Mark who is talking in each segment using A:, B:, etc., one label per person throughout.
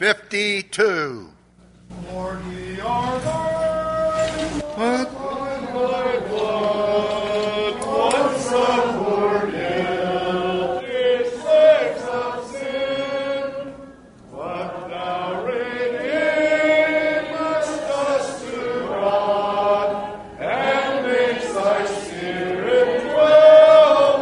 A: 52.
B: Lord, we are thine.
A: What?
B: Thy blood once upward held, it saves of sin. But thou redeemest us to God, and makes thy Spirit dwell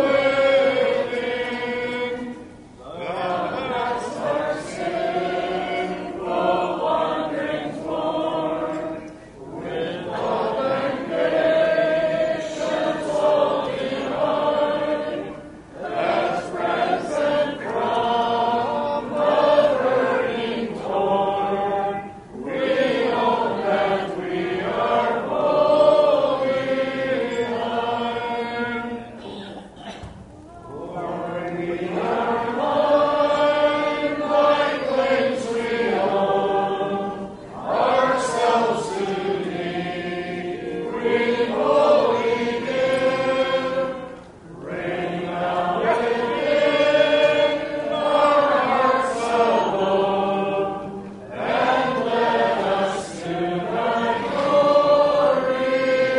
B: within. Thou hast our sin, the wandering born, with love and patience all divine, as present from the burning torn, we own that we are wholly thine. Lord, we are thine, thy claims we own, ourselves to thee, we wholly give. Reign thou within our hearts alone, and let us to thy glory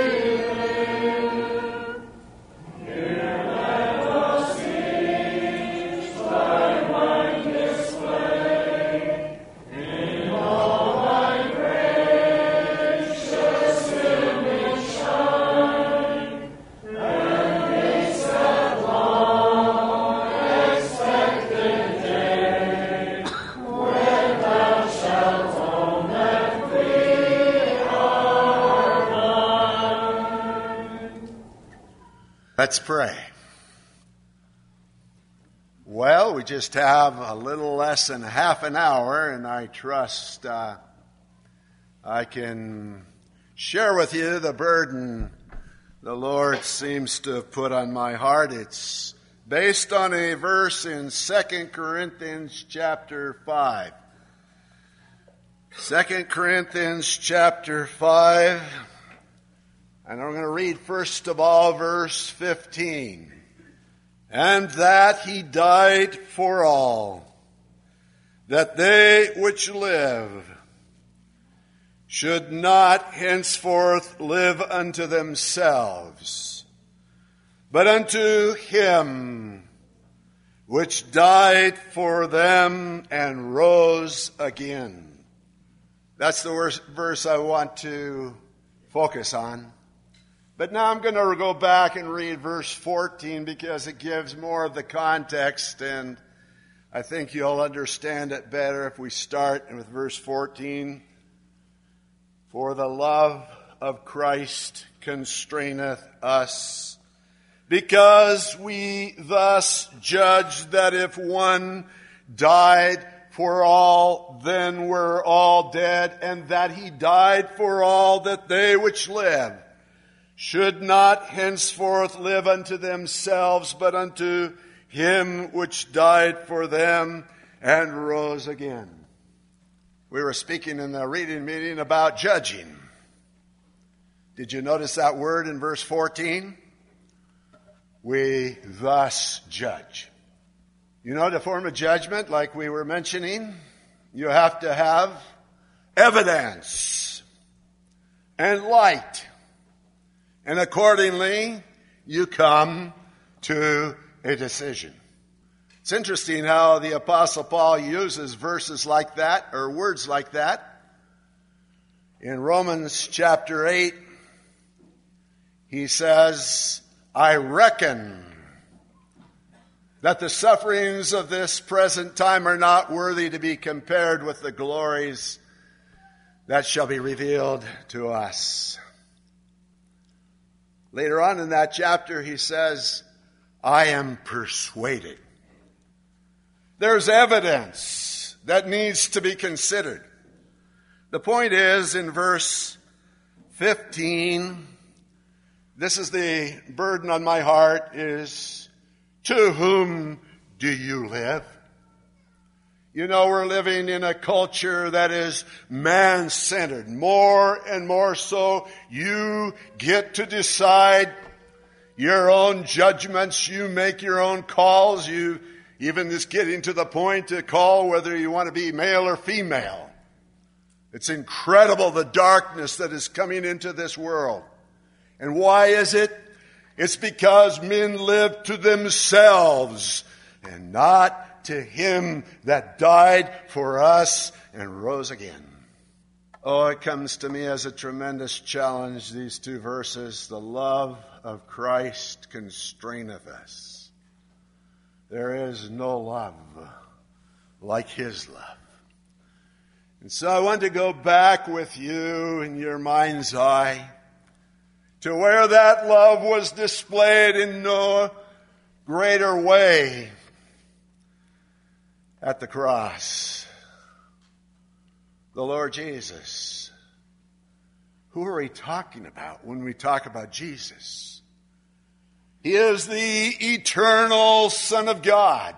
B: live. Here let us each thy mind display, in all thy gracious image shine, and peace that long expected day, when thou shalt own that we are thine.
A: Let's pray. Well, we just have a little less than half an hour, and I trust I can share with you the burden the Lord seems to have put on my heart. It's based on a verse in 2 Corinthians chapter 5. 2 Corinthians chapter 5, and I'm going to read first of all verse 15. And that he died for all, that they which live should not henceforth live unto themselves, but unto him which died for them and rose again. That's the verse I want to focus on. But now I'm going to go back and read verse 14 because it gives more of the context, and I think you'll understand it better if we start with verse 14. For the love of Christ constraineth us, because we thus judge that if one died for all, then we're all dead, and that he died for all, that they which live should not henceforth live unto themselves, but unto him which died for them and rose again. We were speaking in the reading meeting about judging. Did you notice that word in verse 14? We thus judge. You know, to form a judgment, like we were mentioning, you have to have evidence and light. And accordingly, you come to a decision. It's interesting how the Apostle Paul uses verses like that, or words like that. In Romans chapter 8, he says, I reckon that the sufferings of this present time are not worthy to be compared with the glories that shall be revealed to us. Later on in that chapter, he says, I am persuaded. There's evidence that needs to be considered. The point is, in verse 15, this is the burden on my heart, is, to whom do you live? You know, we're living in a culture that is man-centered. More and more so, you get to decide your own judgments. You make your own calls. You even is getting to the point to call whether you want to be male or female. It's incredible the darkness that is coming into this world. And why is it? It's because men live to themselves and not to him that died for us and rose again. Oh, it comes to me as a tremendous challenge, these two verses. The love of Christ constraineth us. There is no love like his love. And so I want to go back with you in your mind's eye to where that love was displayed in no greater way at the cross. The Lord Jesus. Who are we talking about when we talk about Jesus? He is the eternal Son of God.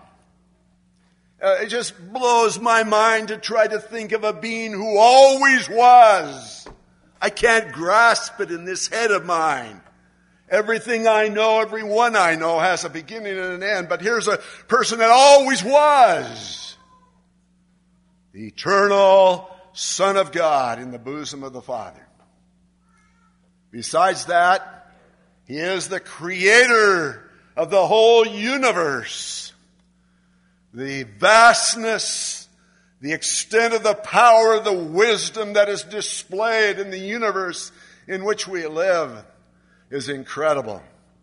A: It just blows my mind to try to think of a being who always was. I can't grasp it in this head of mine. Everything I know, everyone I know has a beginning and an end. But here's a person that always was. The eternal Son of God in the bosom of the Father. Besides that, he is the creator of the whole universe. The vastness, the extent of the power, the wisdom that is displayed in the universe in which we live is incredible.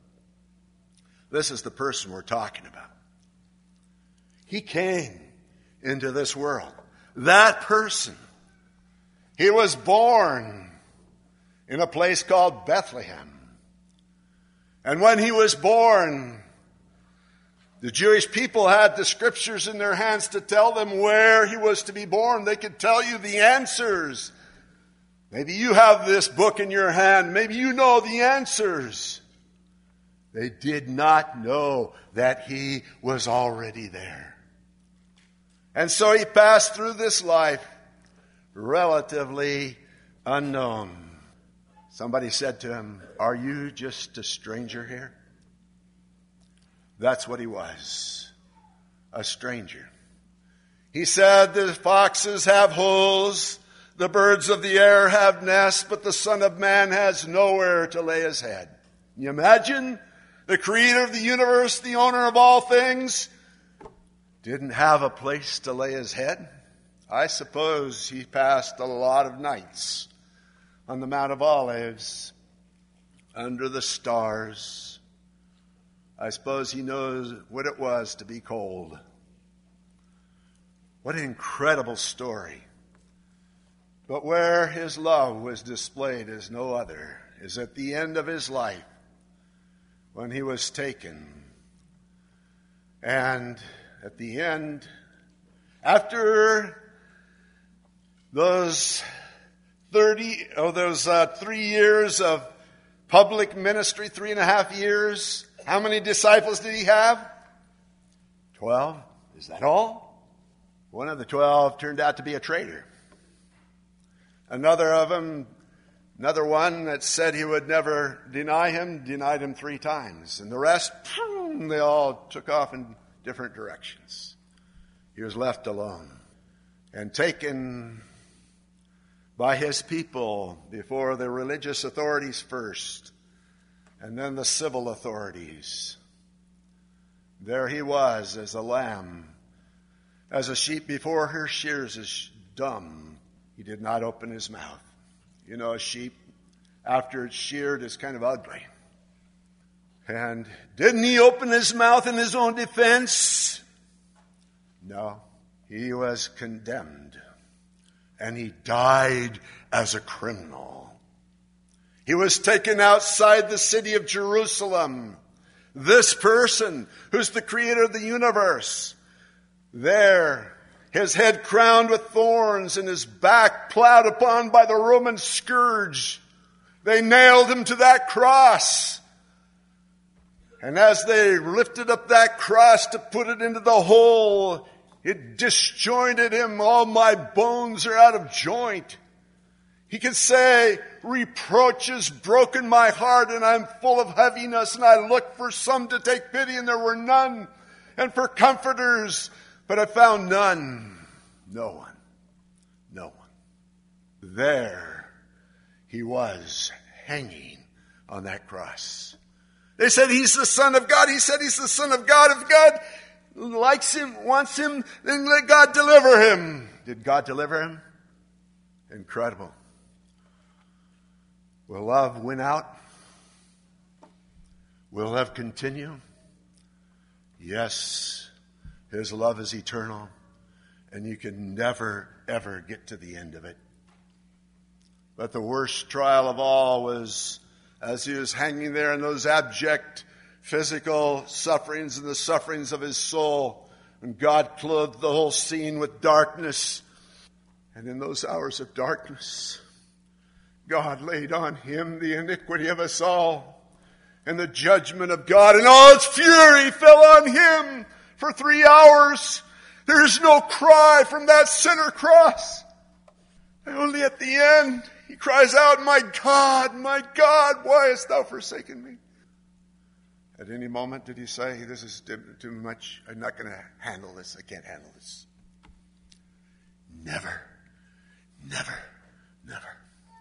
A: This is the person we're talking about. He came into this world. That person. He was born in a place called Bethlehem. And when he was born, the Jewish people had the scriptures in their hands to tell them where he was to be born. They could tell you the answers. Maybe you have this book in your hand. Maybe you know the answers. They did not know that he was already there. And so he passed through this life relatively unknown. Somebody said to him, "Are you just a stranger here?" That's what he was, a stranger. He said, "The foxes have holes, the birds of the air have nests, but the Son of Man has nowhere to lay his head." Can you imagine? The creator of the universe, the owner of all things, didn't have a place to lay his head. I suppose he passed a lot of nights on the Mount of Olives, under the stars. I suppose he knows what it was to be cold. What an incredible story. But where his love was displayed as no other is at the end of his life, when he was taken. And at the end, after those 3 years of public ministry, 3.5 years, how many disciples did he have? 12. Is that all? One of the 12 turned out to be a traitor. Another one that said he would never deny him, denied him 3 times. And the rest, they all took off in different directions. He was left alone and taken by his people before the religious authorities first, and then the civil authorities. There he was as a lamb, as a sheep before her shears is dumb. He did not open his mouth. You know, a sheep, after it's sheared, is kind of ugly. And didn't he open his mouth in his own defense? No. He was condemned. And he died as a criminal. He was taken outside the city of Jerusalem. This person, who's the creator of the universe, there, his head crowned with thorns and his back plowed upon by the Roman scourge. They nailed him to that cross. And as they lifted up that cross to put it into the hole, it disjointed him. All my bones are out of joint. He could say, reproaches broken my heart, and I'm full of heaviness, and I looked for some to take pity, and there were none. and for comforters, but I found none. No one. No one. There he was, hanging on that cross. They said he's the Son of God. He said he's the Son of God. If God likes him, wants him, then let God deliver him. Did God deliver him? Incredible. Will love win out? Will love continue? Yes. His love is eternal, and you can never, ever get to the end of it. But the worst trial of all was as he was hanging there in those abject physical sufferings and the sufferings of his soul, and God clothed the whole scene with darkness. And in those hours of darkness, God laid on him the iniquity of us all, and the judgment of God, and all its fury fell on him for 3 hours. There's no cry from that center cross. And only at the end, he cries out, my God, why hast thou forsaken me? At any moment did he say, this is too much. I'm not going to handle this. I can't handle this. Never, never, never.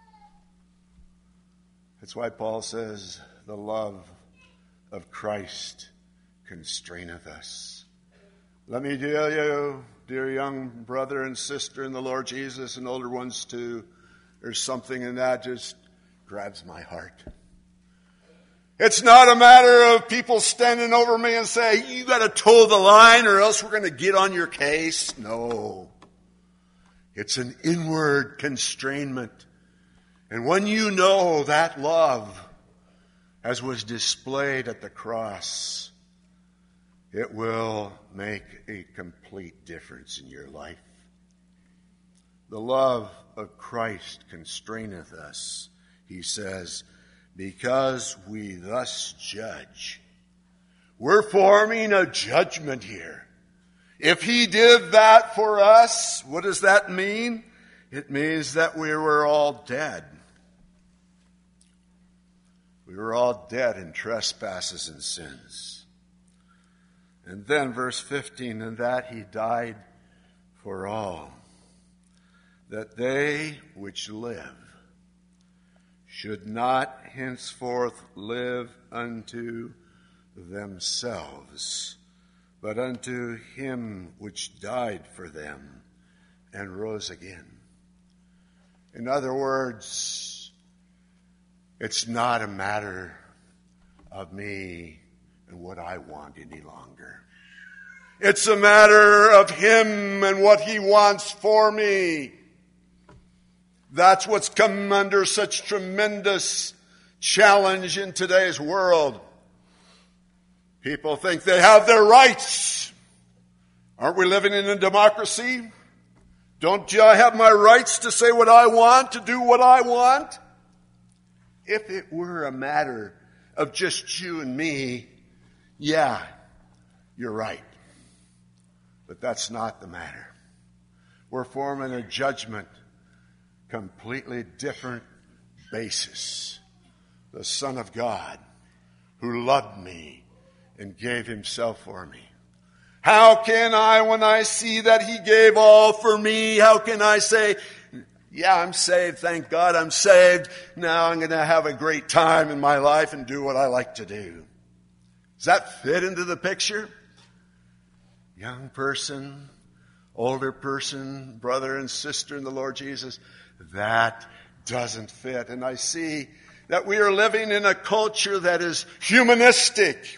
A: That's why Paul says, the love of Christ constraineth us. Let me tell you, dear young brother and sister in the Lord Jesus, and older ones too, there's something in that just grabs my heart. It's not a matter of people standing over me and saying, you got to toe the line or else we're going to get on your case. No. It's an inward constrainment. And when you know that love, as was displayed at the cross, it will make a complete difference in your life. The love of Christ constraineth us, he says, because we thus judge. We're forming a judgment here. If he did that for us, what does that mean? It means that we were all dead. We were all dead in trespasses and sins. And then verse 15, and that he died for all, that they which live should not henceforth live unto themselves, but unto him which died for them and rose again. In other words, it's not a matter of me and what I want any longer. It's a matter of him and what he wants for me. That's what's come under such tremendous challenge in today's world. People think they have their rights. Aren't we living in a democracy? Don't I have my rights to say what I want, to do what I want? If it were a matter of just you and me, yeah, you're right. But that's not the matter. We're forming a judgment, completely different basis. The Son of God who loved me and gave himself for me. How can I, when I see that he gave all for me, how can I say, yeah, I'm saved, thank God I'm saved. Now I'm going to have a great time in my life and do what I like to do. Does that fit into the picture? Young person, older person, brother and sister in the Lord Jesus, that doesn't fit. And I see that we are living in a culture that is humanistic.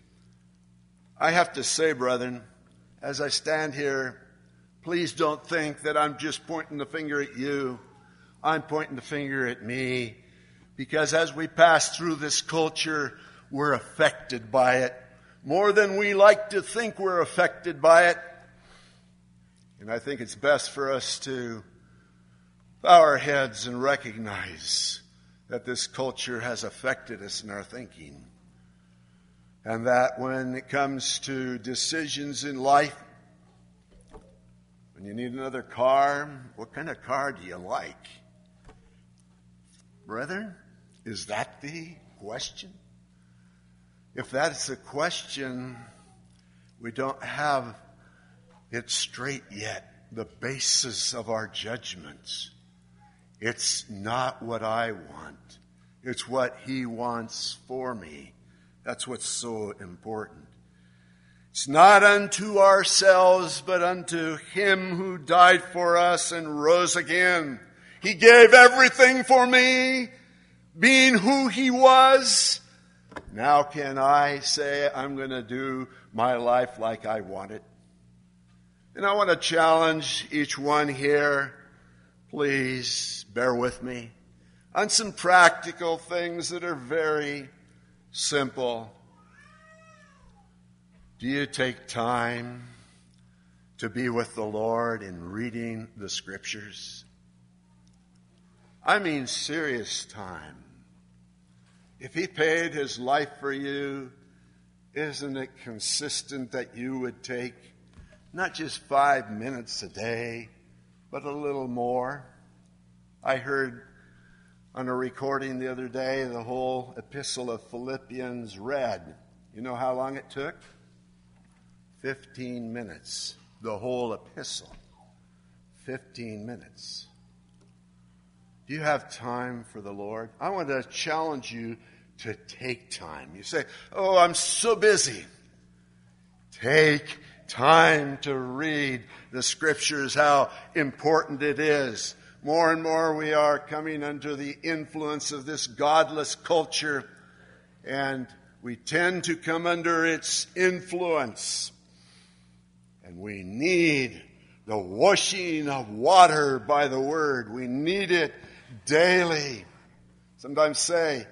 A: I have to say, brethren, as I stand here, please don't think that I'm just pointing the finger at you. I'm pointing the finger at me. Because as we pass through this culture, we're affected by it. More than we like to think we're affected by it. And I think it's best for us to bow our heads and recognize that this culture has affected us in our thinking. And that when it comes to decisions in life, when you need another car, what kind of car do you like? Brethren, is that the question? If that's the question, We don't have it straight yet, the basis of our judgments. It's not what I want. It's what He wants for me. That's what's so important. It's not unto ourselves, but unto Him who died for us and rose again. He gave everything for me, being who He was. Now can I say I'm going to do my life like I want it? And I want to challenge each one here, please bear with me, on some practical things that are very simple. Do you take time to be with the Lord in reading the Scriptures? I mean serious time. If He paid His life for you, isn't it consistent that you would take not just 5 minutes a day, but a little more? I heard on a recording the other day the whole epistle of Philippians read. You know how long it took? 15 minutes. The whole epistle. 15 minutes. Do you have time for the Lord? I want to challenge you to take time. You say, oh, I'm so busy. Take time to read the Scriptures, how important it is. More and more we are coming under the influence of this godless culture, and we tend to come under its influence. And we need the washing of water by the Word. We need it daily. Sometimes say,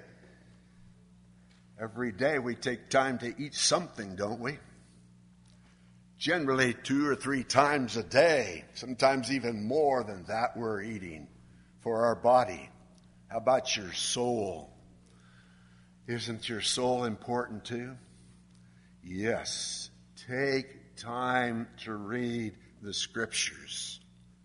A: every day we take time to eat something, don't we? Generally 2 or 3 times a day, sometimes even more than that we're eating for our body. How about your soul? Isn't your soul important too? Yes. Take time to read the Scriptures.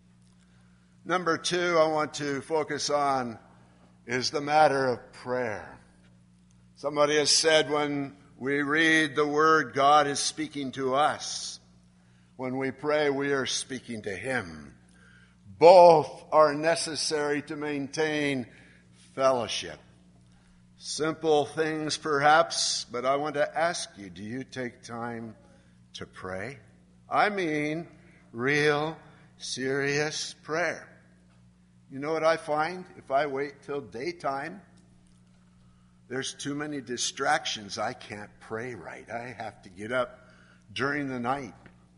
A: Number 2 I want to focus on is the matter of prayer. Somebody has said when we read the Word, God is speaking to us. When we pray, we are speaking to Him. Both are necessary to maintain fellowship. Simple things perhaps, but I want to ask you, do you take time to pray? I mean real, serious prayer. You know what I find? If I wait till daytime, there's too many distractions. I can't pray right. I have to get up during the night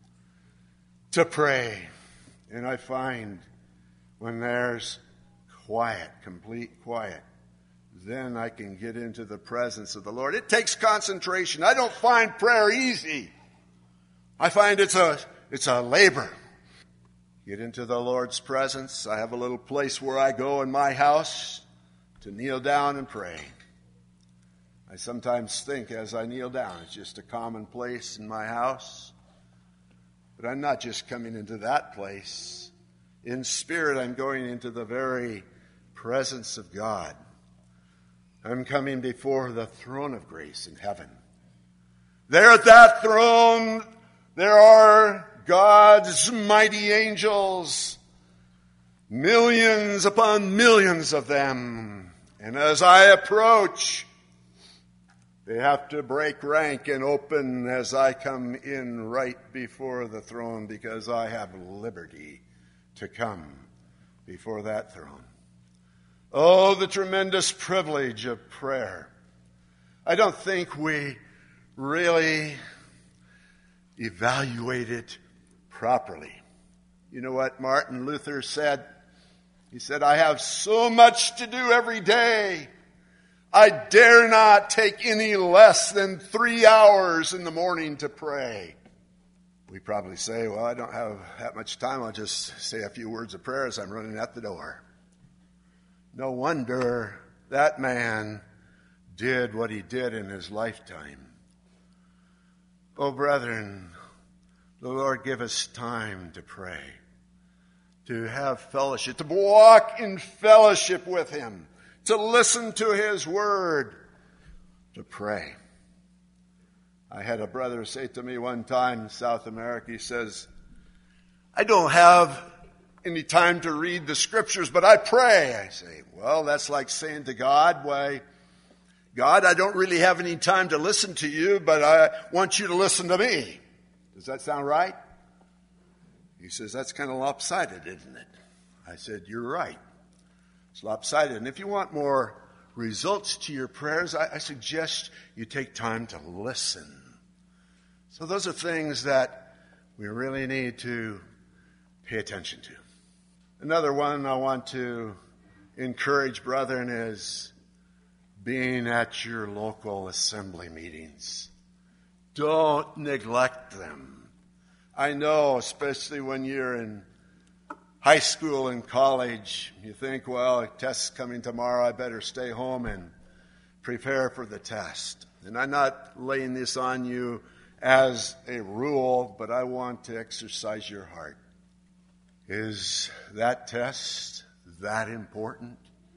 A: to pray. And I find when there's quiet, complete quiet, then I can get into the presence of the Lord. It takes concentration. I don't find prayer easy. I find it's a labor. Get into the Lord's presence. I have a little place where I go in my house to kneel down and pray. I sometimes think as I kneel down, it's just a common place in my house. But I'm not just coming into that place. In spirit, I'm going into the very presence of God. I'm coming before the throne of grace in heaven. There at that throne, there are God's mighty angels, millions upon millions of them. And as I approach, they have to break rank and open as I come in right before the throne, because I have liberty to come before that throne. Oh, the tremendous privilege of prayer. I don't think we really evaluate it properly. You know what Martin Luther said? He said, I have so much to do every day. I dare not take any less than 3 hours in the morning to pray. We probably say, well, I don't have that much time. I'll just say a few words of prayer as I'm running out the door. No wonder that man did what he did in his lifetime. Oh, brethren, the Lord give us time to pray, to have fellowship, to walk in fellowship with Him, to listen to His Word, to pray. I had a brother say to me one time in South America, he says, I don't have any time to read the scriptures, but I pray. I say, well, that's like saying to God, why, God, I don't really have any time to listen to you, but I want you to listen to me. Does that sound right? He says, that's kind of lopsided, isn't it? I said, you're right. It's lopsided. And if you want more results to your prayers, I suggest you take time to listen. So those are things that we really need to pay attention to. Another one I want to encourage, brethren, is being at your local assembly meetings. Don't neglect them. I know, especially when you're in high school and college, you think, well, a test's coming tomorrow, I better stay home and prepare for the test. And I'm not laying this on you as a rule, but I want to exercise your heart. Is that test that important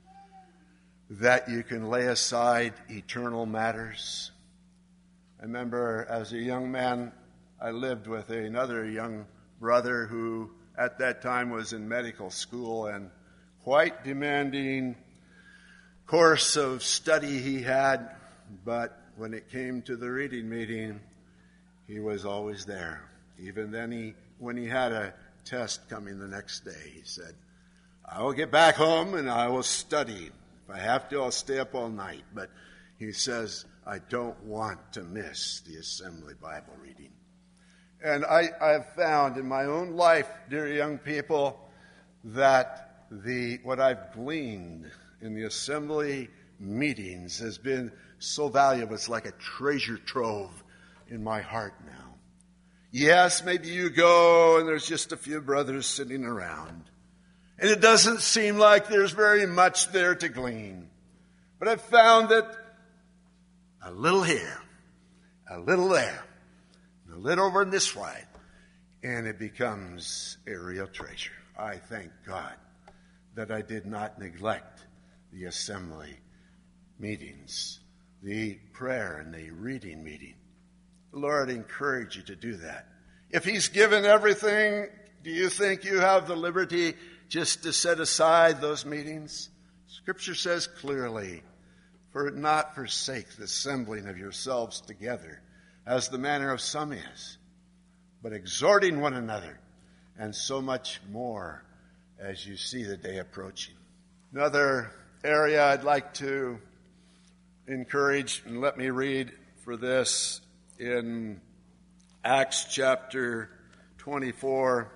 A: that you can lay aside eternal matters? I remember as a young man, I lived with another young brother who at that time was in medical school, and quite demanding course of study he had, but when it came to the reading meeting, he was always there. Even then, when he had a test coming the next day, he said, I will get back home and I will study. If I have to, I'll stay up all night. But he says, I don't want to miss the assembly Bible reading. And I have found in my own life, dear young people, that what I've gleaned in the assembly meetings has been so valuable. It's like a treasure trove in my heart now. Yes, maybe you go and there's just a few brothers sitting around. And it doesn't seem like there's very much there to glean. But I've found that a little here, a little there, a little over on this side, and it becomes a real treasure. I thank God that I did not neglect the assembly meetings, the prayer and the reading meeting. The Lord encourage you to do that. If He's given everything, do you think you have the liberty just to set aside those meetings? Scripture says clearly, not forsake the assembling of yourselves together, as the manner of some is, but exhorting one another, and so much more as you see the day approaching. Another area I'd like to encourage, and let me read for this in Acts chapter 24,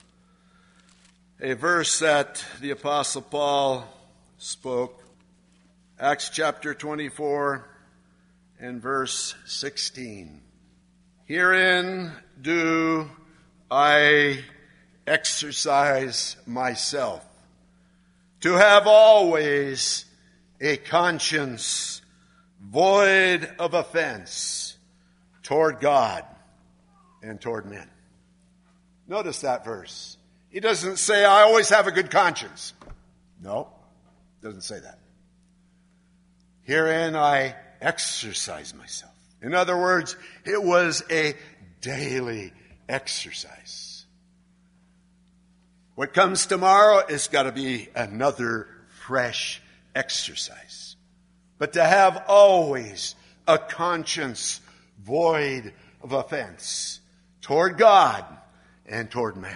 A: a verse that the Apostle Paul spoke. Acts chapter 24 and verse 16. Herein do I exercise myself, to have always a conscience void of offense toward God and toward men. Notice that verse. He doesn't say, I always have a good conscience. No, doesn't say that. Herein I exercise myself. In other words, it was a daily exercise. What comes tomorrow is got to be another fresh exercise. But to have always a conscience void of offense toward God and toward man.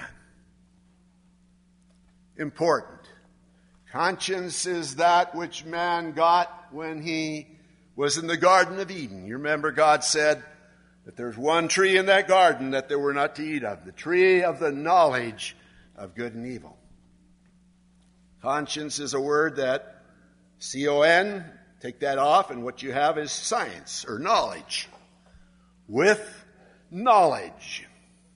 A: Important. Conscience is that which man got when he was in the Garden of Eden. You remember God said that there's one tree in that garden that they were not to eat of, the tree of the knowledge of good and evil. Conscience is a word that, C-O-N, take that off, and what you have is science or knowledge. With knowledge.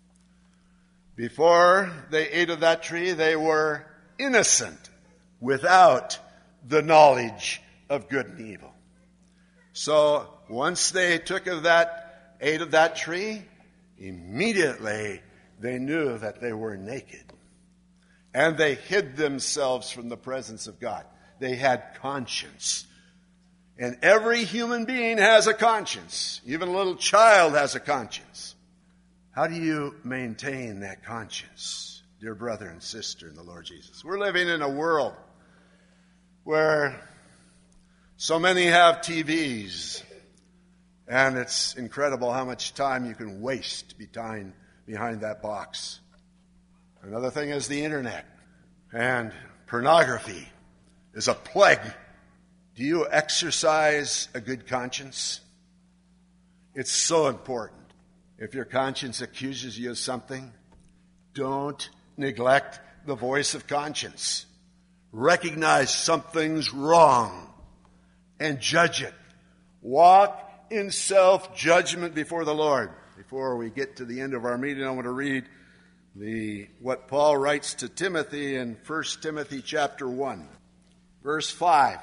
A: Before they ate of that tree, they were innocent without the knowledge of good and evil. So once they ate of that tree, immediately they knew that they were naked. And they hid themselves from the presence of God. They had conscience. And every human being has a conscience. Even a little child has a conscience. How do you maintain that conscience, dear brother and sister in the Lord Jesus? We're living in a world where so many have TVs, and it's incredible how much time you can waste behind that box. Another thing is the internet, and pornography is a plague. Do you exercise a good conscience? It's so important. If your conscience accuses you of something, don't neglect the voice of conscience. Recognize something's wrong and judge it. Walk in self-judgment before the Lord. Before we get to the end of our meeting, I want to read what Paul writes to Timothy in 1 Timothy chapter 1, verse 5.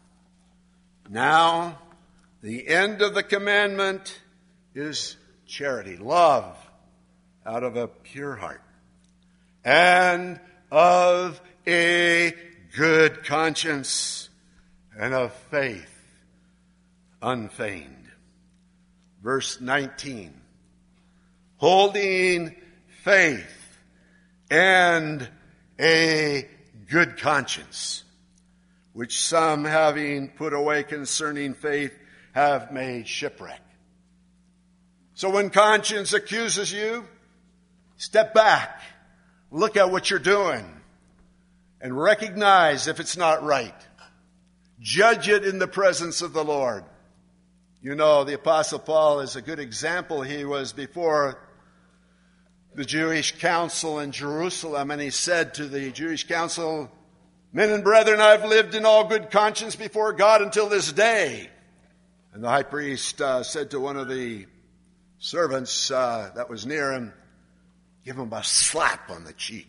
A: Now, the end of the commandment is charity, love out of a pure heart, and of a good conscience, and of faith unfeigned. Verse 19, holding faith and a good conscience, which some, having put away concerning faith, have made shipwreck. So when conscience accuses you, step back, look at what you're doing, and recognize if it's not right. Judge it in the presence of the Lord. You know, the Apostle Paul is a good example. He was before the Jewish council in Jerusalem, and he said to the Jewish council, men and brethren, I've lived in all good conscience before God until this day. And the high priest said to one of the servants that was near him, give him a slap on the cheek.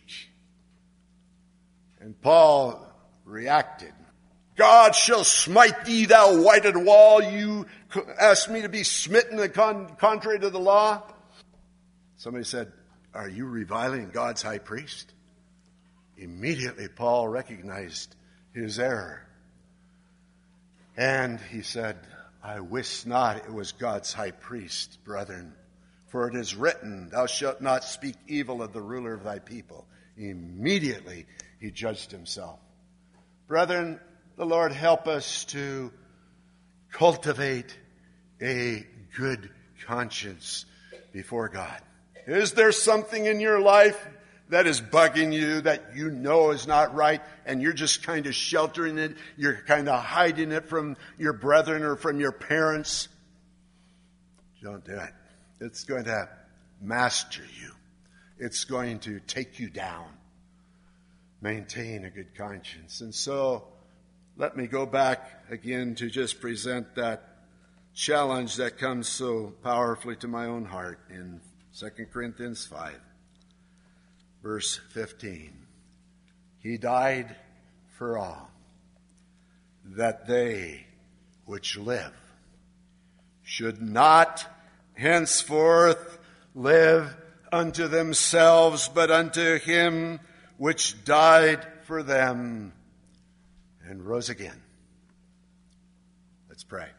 A: And Paul reacted, God shall smite thee, thou whited wall. You asked me to be smitten contrary to the law. Somebody said, are you reviling God's high priest? Immediately Paul recognized his error. And he said, I wist not it was God's high priest, brethren. For it is written, thou shalt not speak evil of the ruler of thy people. Immediately he judged himself. Brethren, the Lord help us to cultivate a good conscience before God. Is there something in your life that is bugging you that you know is not right, and you're just kind of sheltering it? You're kind of hiding it from your brethren or from your parents? Don't do it. It's going to master you. It's going to take you down. Maintain a good conscience. And so, let me go back again to just present that challenge that comes so powerfully to my own heart in 2 Corinthians 5, verse 15. He died for all, that they which live should not henceforth live unto themselves, but unto him which died for them and rose again. Let's pray.